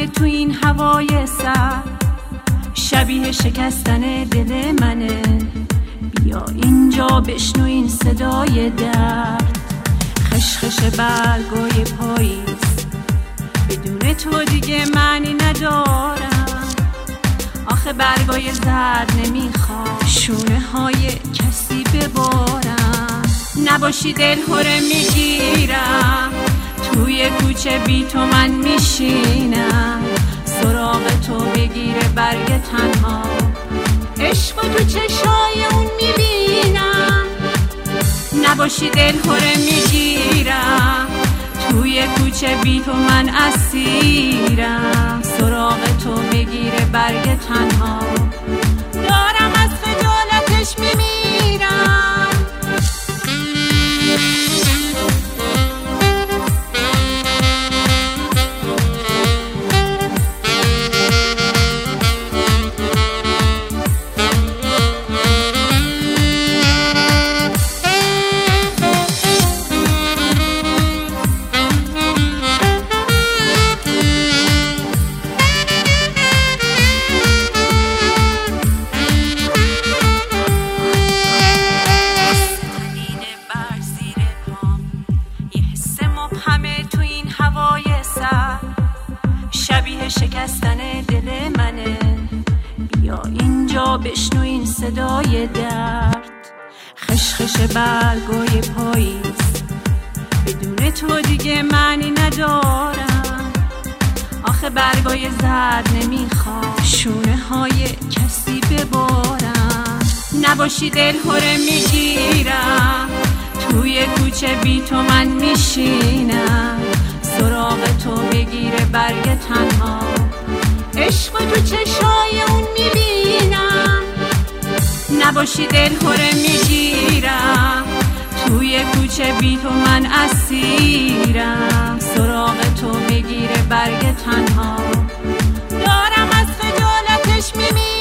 تو این هوای سرد، شبیه شکستن دل منه. بیا اینجا بشنو این صدای درد، خشخش برگای پاییز. بدون تو دیگه معنی ندارم، آخه برگای زرد نمیخواد شونه های کسی ببارم. نباشی دلهوره میگیرم، توی کوچه بی تو من میشینم. سراغ تو بگیره برگ تنها، عشق تو چشای اون میبینم. نباشی دلهوره میگیرم، توی کوچه بی تو من اسیرم. سراغ تو بگیره برگ تنها، دارم از خجالتش میمیرم. شبیه شکستن دل منه. بیا اینجا بشنو این صدای درد، خشخش برگای پاییز. بدون تو دیگه معنی ندارم، آخه برگای زرد نمیخواد شونه های کسی ببارم. نباشی دلهوره میگیرم، توی کوچه بی تو من میشینم. سراغ تو بگیره برگ تنها، عشق تو چشای اون میبینم. نباشی دلهوره میگیرم، توی کوچه بی تو من اسیرم. سراغ تو بگیره برگ تنها، دارم از خجالتش میمیرم.